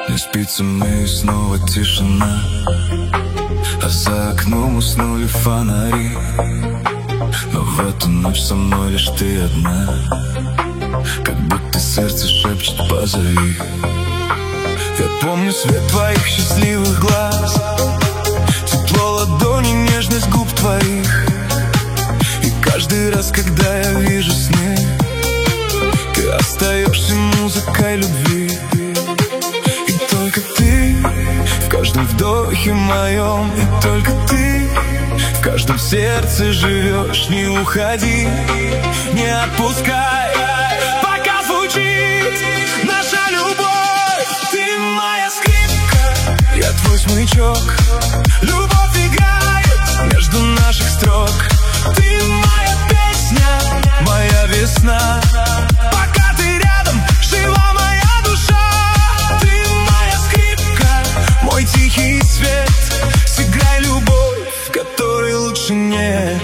Не спится мне и снова тишина, а за окном уснули фонари. Но в эту ночь со мной лишь ты одна, как будто сердце шепчет «позови». Я помню свет твоих счастливых глаз, тепло ладони, нежность губ твоих. И каждый раз, когда я вижу сны, ты остаешься музыкой любви. И только ты в каждом вдохе моем, и только ты в каждом сердце живешь. Не уходи, не отпускай, пока звучит наша любовь. Ты моя скрипка, я твой смычок, любовь играет между наших строк. Ты моя песня, моя весна, пока ты рядом, жива моя душа. Ты моя скрипка, мой тихий свет, сыграй любовь, которой лучше нет.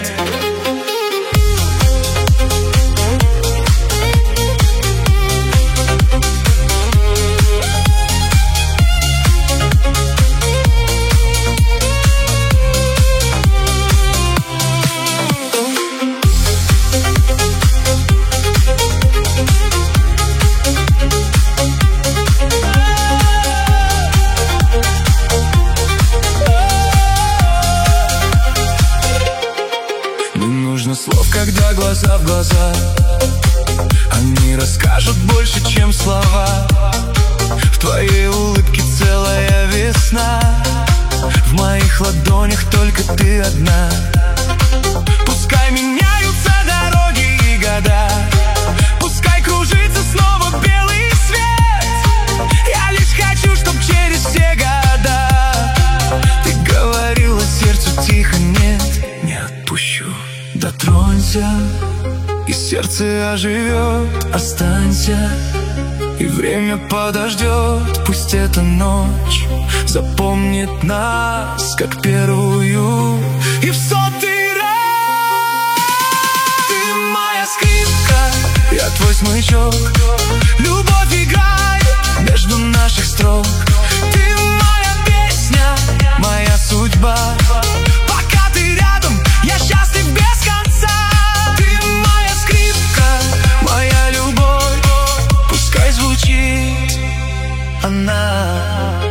Слов, когда глаза в глаза, они расскажут больше, чем слова. В твоей улыбке целая весна, в моих ладонях только ты одна. Пускай меняются дороги и года, пускай кружится снова белый свет. Я лишь хочу, чтоб через все года ты говорила сердцу тихо нет. Не отпущу. Дотронься, и сердце оживет. Останься, и время подождет. Пусть эта ночь запомнит нас, как первую и в сотый раз. Ты моя скрипка, я твой смычок, любовь играет между наших строк. Ты моя песня, моя судьба, пока ты рядом, я счастлив без конца. Ты моя скрипка, моя любовь, пускай звучит она.